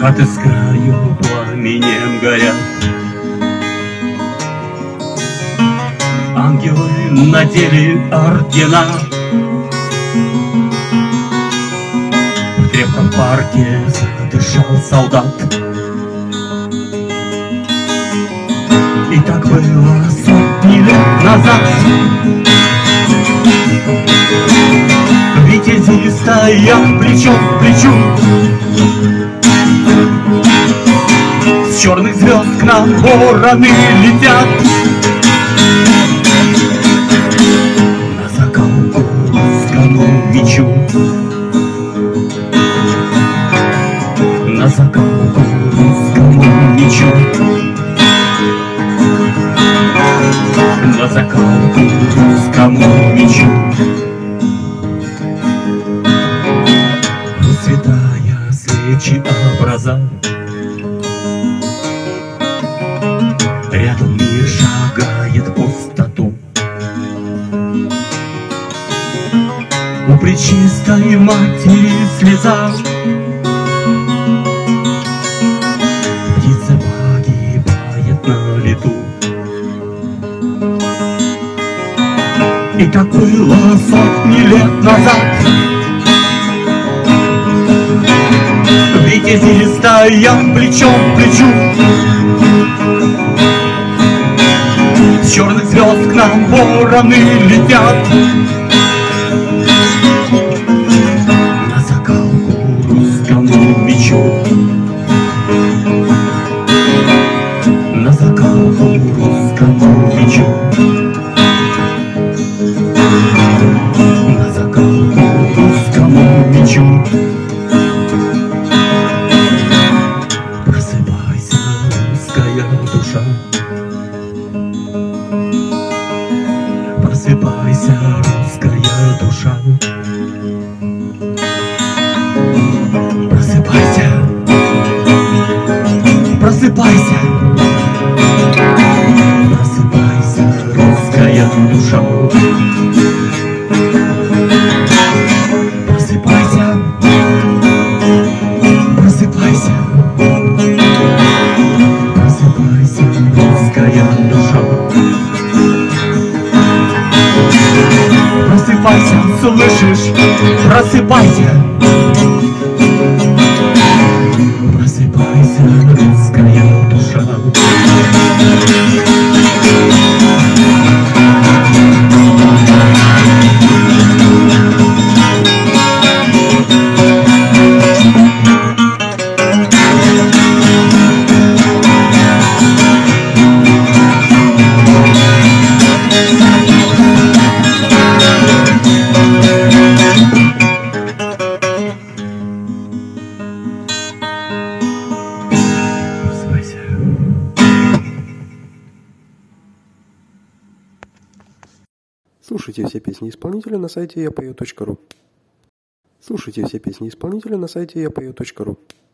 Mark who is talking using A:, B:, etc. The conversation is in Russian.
A: Хаты с краю пламенем горят. Ангелы надели ордена. В крепком парке задышал солдат. И так было сотни лет назад. Витязи стоят плечом к плечу. С черных звезд к нам вороны летят. На закалку русскому мечу. На закалку русскому мечу. На закалку русскому мечу. Расцветая свечи образа, рядом мир шагает в пустоту. У пречистой матери слеза. Птица погибает на лету. И так было сотни лет назад. Витязи стоят плечом к плечу. С черных звезд к нам вороны летят. На закалку русскому мечу. На закалку русскому мечу. На закалку русскому мечу. Просыпайся, русская душа. Просыпайся, русская душа. Просыпайся. Просыпайся. Просыпайся, русская душа. Просыпайся. Просыпайся. Просыпайся, русская душа. Просыпайся, слышишь? Просыпайся. Просыпайся, русская душа.
B: Слушайте все песни исполнителя на сайте yapeo.ru. Слушайте все песни исполнителя на сайте yapeo.ru.